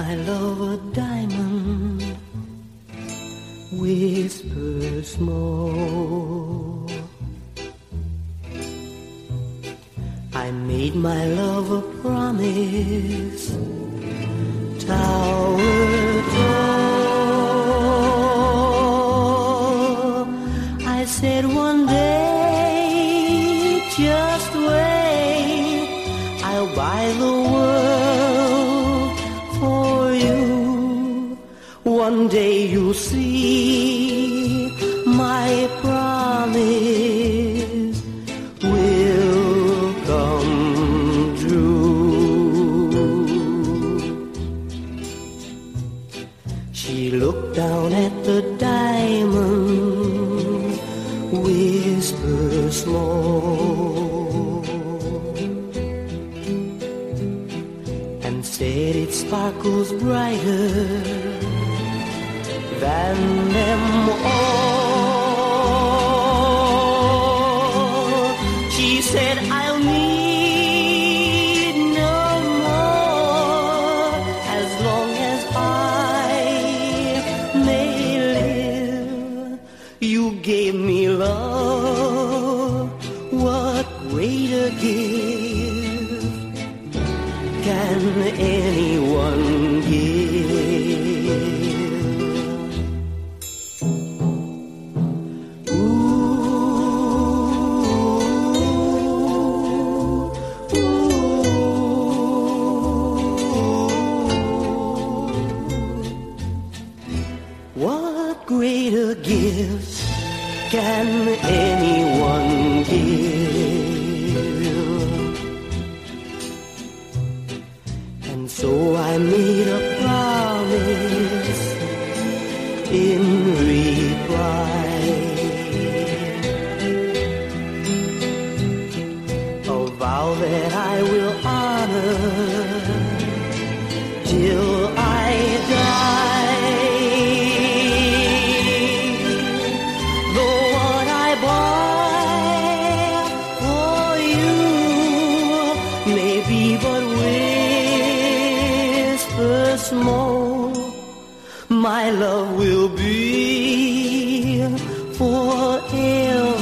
my love a diamond, whisper small. I made my love a promise, tower tall. I said one day, just wait, I'll buy the world for you. One day you'll see my promise will come true. She looked down at the diamond, whisper small, and said it sparkles brighter than them all. She said, I'll need no more as long as I may live. You gave me love, what greater gift can anyone give? What greater gifts can anyone give? And so I made a promise in reply, a vow that I will honor till I die. Maybe but whisper small, my love will be forever.